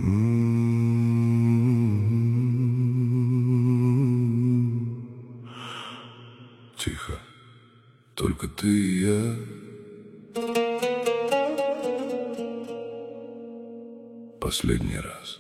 Тихо, только ты и я. Последний раз.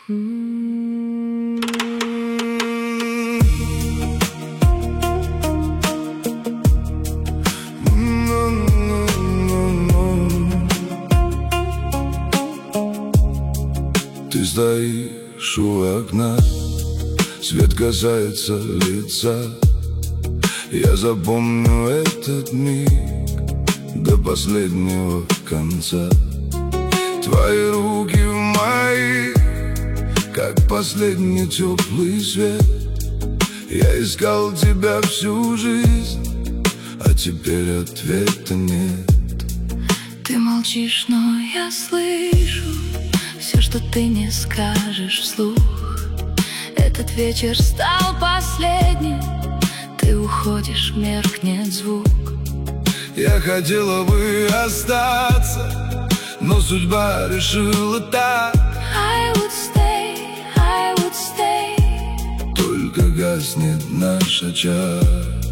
Ты стоишь у окна, свет касается лица. Я запомню этот миг до последнего конца. Твои руки в моих, как последний теплый свет. Я искал тебя всю жизнь, а теперь ответа нет. Ты молчишь, но я слышу все, что ты не скажешь вслух. Этот вечер стал последним, ты уходишь, меркнет звук. Я хотела бы остаться, но судьба решила так. I would stay. Только гаснет наш очаг.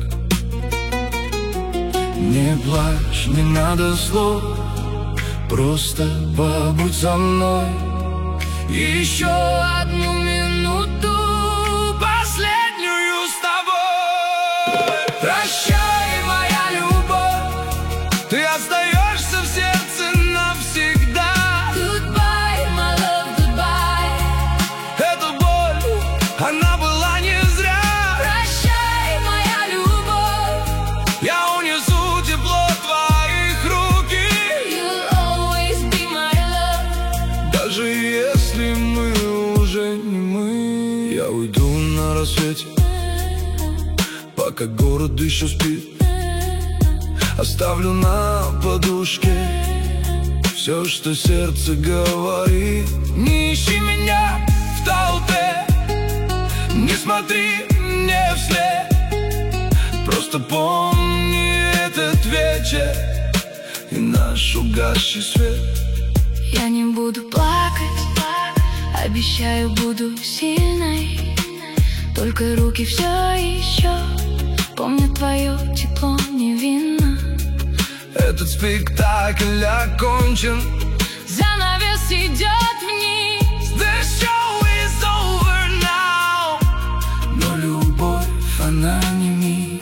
Не плачь, не надо слов, просто побудь со мной еще одну минуту, последнюю с тобой. Прощай, моя любовь, ты остаешься в сердце навсегда. Goodbye, my love, goodbye. Эта боль, она была не зря. Прощай, моя любовь, Я унесу тепло твоих руки. you'll always be my love. Даже если мы уже не мы. Я уйду на рассвете, пока город еще спит. Оставлю на подушке все, что сердце говорит. Не ищи меня в толпе, не смотри мне вслед. Просто помни этот вечер и наш угасший свет. Я не буду плакать, обещаю, буду сильной. Только руки все еще помнят твое тепло невинно. Этот спектакль окончен, Занавес идет вниз. the show is over now. Но любовь, она не миф.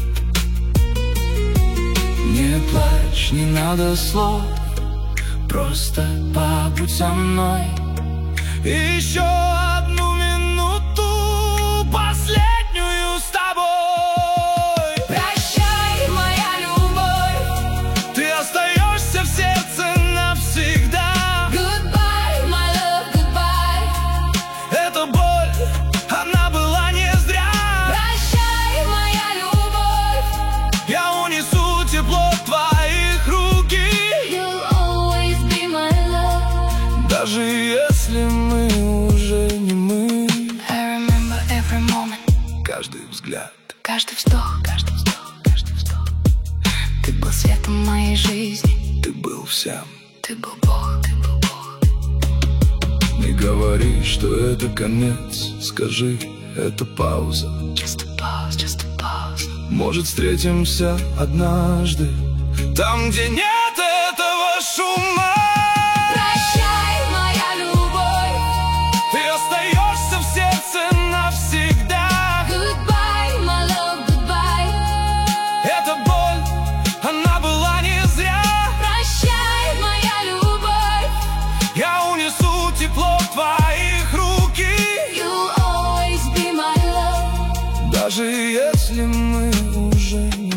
Не плачь, не надо слов, просто побудь со мной еще одну минуту, последнюю с тобой. Прощай, моя любовь, Ты остаешься в сердце навсегда. goodbye, my love, goodbye. Эта боль, она была не зря. Прощай, моя любовь, Я унесу тепло твоих руки. you'll always be my love. Даже если мы уже не мы. I remember every moment, Каждый взгляд, каждый вздох, каждый вздох, каждый вздох. Ты был светом моей жизни, ты был всем. ты был Бог, ты был Бог. Не говори, что это конец, скажи, это пауза. Just a pause, just a pause. Может, встретимся однажды там, где нет этого шума. Прощай, моя любовь, Ты остаешься в сердце навсегда. goodbye, my love, goodbye. Эта боль, она была не зря. Прощай, моя любовь, Я унесу тепло твоих руки. you'll always be my love. Даже если мы уже не